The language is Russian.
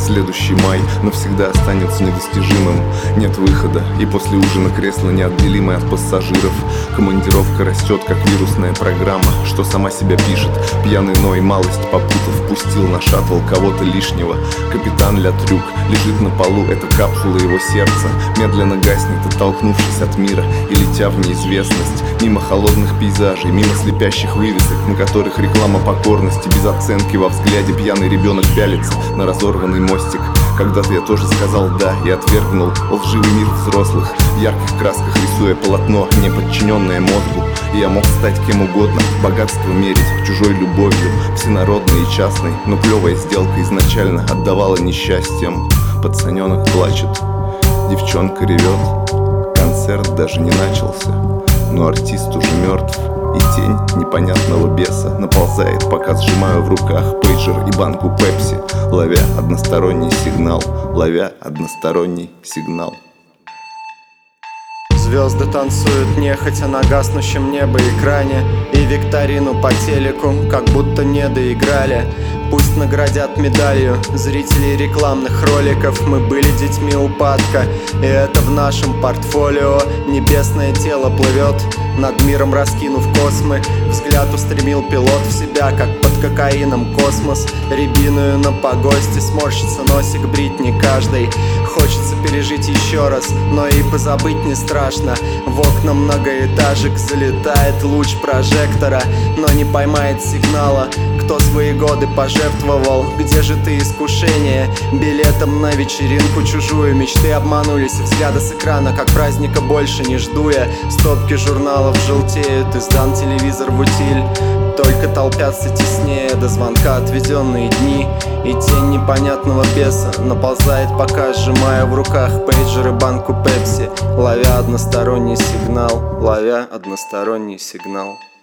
Следующий май навсегда останется недостижимым. Нет выхода, и после ужина кресло неотделимое от пассажиров. Командировка растет, как вирусная программа, что сама себя пишет. Пьяный Ной, малость попутав, пустил на шаттл кого-то лишнего. Капитан Ля Трюк лежит на полу, это капсула его сердца. Медленно гаснет, оттолкнувшись от мира и летя в неизвестность. Мимо холодных пейзажей, мимо слепящих вывесок, на которых реклама покорности. Без оценки во взгляде пьяный ребенок пялится на разорванный мостик. Когда-то я тоже сказал «да» и отвергнул лживый мир взрослых, в ярких красках рисуя полотно, не подчиненное мозгу. И я мог стать кем угодно, богатство мерить чужой любовью, всенародной и частной. Но клевая сделка изначально отдавала несчастьем. Пацаненок плачет, девчонка ревет, концерт даже не начался, но артист уже мертв. И тень непонятного беса наползает, пока сжимаю в руках пейджер и банку пепси, ловя односторонний сигнал, ловя односторонний сигнал. Звезды танцуют нехотя на гаснущем небоэкране, и викторину по телеку как будто не доиграли. Пусть наградят медалью зрителей рекламных роликов. Мы были детьми упадка, и это в нашем портфолио. Небесное тело плывет над миром, раскинув космы. Взгляд устремил пилот в себя, как под кокаином космос. Рябиную на погосте сморщится носик, брить не каждый. Хочется пережить еще раз, но и позабыть не страшно. В окна многоэтажек залетает луч прожектора, но не поймает сигнала. Кто свои годы пожертвовал? Где же ты, искушение? Билетом на вечеринку чужую. Мечты обманулись, взгляда с экрана, как праздника больше не жду я. Стопки журналов желтеют, и сдан телевизор в утиль. Только толпятся теснее до звонка отведенные дни. И тень непонятного беса наползает, пока сжимая в руках пейджер и банку пепси, ловя односторонний сигнал, ловя односторонний сигнал.